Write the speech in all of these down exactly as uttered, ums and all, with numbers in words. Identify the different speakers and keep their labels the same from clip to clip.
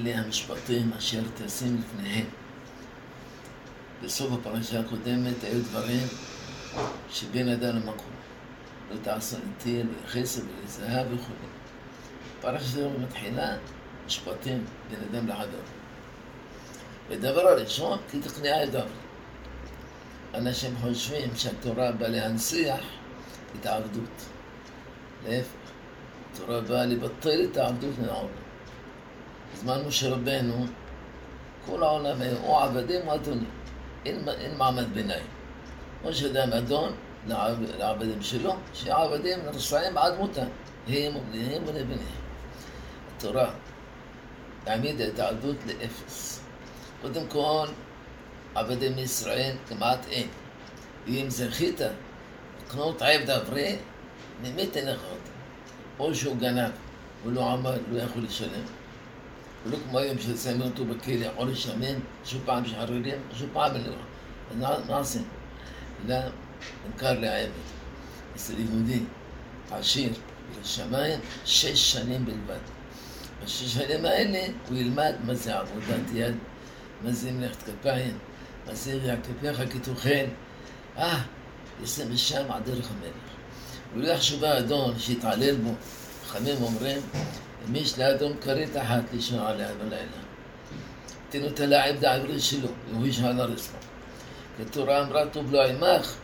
Speaker 1: אלה המשפטים אשר תשים לפניהם. בסוף הפרשה הקודמת היו דברים שבין אדם למקום. לא תעשה איתי, לא יחסה ולזהב וכו'. הפרשה הזו מתחילה משפטים בין אדם לחברו. ודבר הראשון, כי תכניעה את דברי. אנשים חושבים שהתורה באה להנציח את העבדות. להפך, התורה באה לבטל את העבדות מן העולם. בזמן משה רבנו, כל העולם היה או עבדים או אדונים. אין, אין מעמד ביניים. או שאדם אדון לעבדים שלו, שהעבדים נרסעים עד מותם. הם ובניהם ולבניהם. התורה העמידה את העבדות לאפס. קודם כל, עבדי מישראל כמעט אין. ואם זכית לקנות עבד עברי, ממי תלך אותה. או שהוא גנב, הוא לא עמד, לא יכול לשלם. ולא כמו היום ששמים אותו בכלא, יכול לשמן, שוב פעם שחררים, שוב פעם לא. אז מה עושים? אלא נמכר לעבד. אצל יהודי עשיר לשמיים שש שנים בלבד. בשש שנים האלה הוא ילמד מה זה עבודת יד, מה זה מלאכת כפיים, מה זה כפיך כתוכל. אה, יסם משם עד דרך המלך. ולא יחשוב האדון שיתעלל בו. חכמים אומרים, מי יש לאדון כרית אחת לישון עליה בלילה. תנו את העבד העברי שלו, והוא ישן על הרצפה. התורה אמרה טוב לו עמך,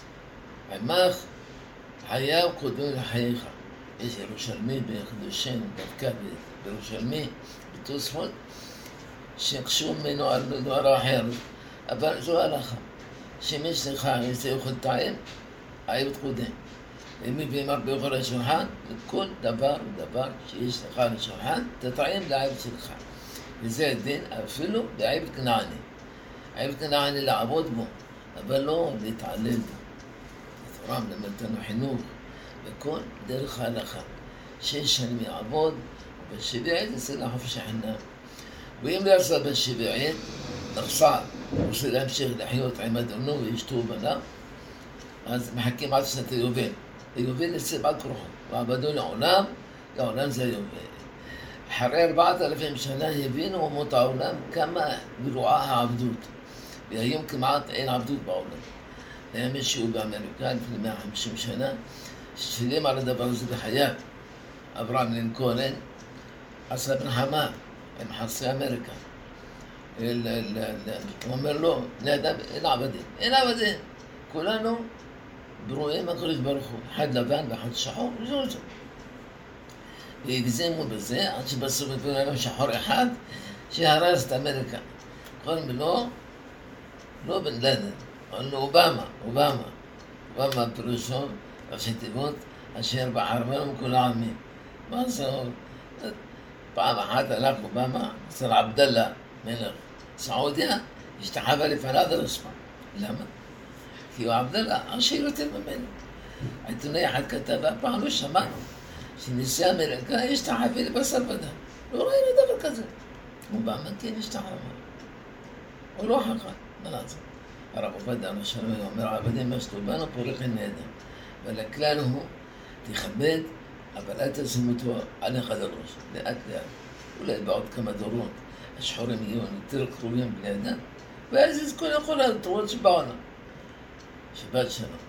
Speaker 1: עמך חייו קודמים לחייך. יש ירושלמי בקדושנו, דווקא בירושלמי, בתוספות, שיקשו ממנו על דבר אחר, אבל זו הלכה. שמי שלך יצא יאכל טעים, העבד קודם. אם מביאים הרבה אוכל לשולחן, לכל דבר ודבר שיש לך על השולחן, תטעים לעבד שלך. וזה הדין אפילו לעבד כנעני. עבד כנעני לעבוד בו, אבל לא להתעלל בו. התורה מלמדנו חינוך, וכל דרך ההלכה. שש שנים יעבוד, ובשביעית יצא לחופש החינם. ואם לא יצא בשביעית, נרסע, רוצה להמשיך לחיות עם אדונו ואשתו ובניו, אז מחכים עד שנת היובל. היובל יצא בעד כורחו, ועבדו לעולם, לעולם זה היובל. אחרי ארבעת אלפים שנה הבינו אומות העולם כמה גרועה העבדות. והיום כמעט אין עבדות בעולם. היה מישהו באמריקה לפני מאה וחמישים שנה, ששילם על הדבר הזה בחייו. אברהם לינקולן עשה מלחמה עם חצי אמריקה. הוא אומר לו, בני אדם אין עבדים, אין עבדים. כולנו ברואים הקדוש ברוך הוא, אחד לבן ואחד שחור, וזהו זה. והגזימו בזה עד שבסוף הביאו להם שחור אחד שהרס את אמריקה. קוראים לו, לא בן לדן, קוראים לו אובמה, אובמה. אובמה פירושו, ראשי תיבות, אשר בחרבנו כל העמים. מה זה? פעם אחת הלך אובמה, אצל עבדאללה, מלך סעודיה, השתחווה לפניו הרצפה. למה? כי הוא עבדאללה, עשיר יותר ממנו. העיתונאי אחד כתב, הפעם לא שמענו, שנשיא אמריקה השתחווה לבשר ודם. לא ראינו דבר כזה. אובמה כן השתחווה. הוא לא חכם, מה לעשות? הרב עובדיה השלום אומר, העבדים משתו בנו פורח נהדר. ולכלל הוא, תכבד, אבל אל תשים אותו עליך לראש, לאט לאט. אולי בעוד כמה דורות, השחורים יהיו יותר קרובים בני אדם, ואז כל יכול לתרוץ בעולם. שבת שלום.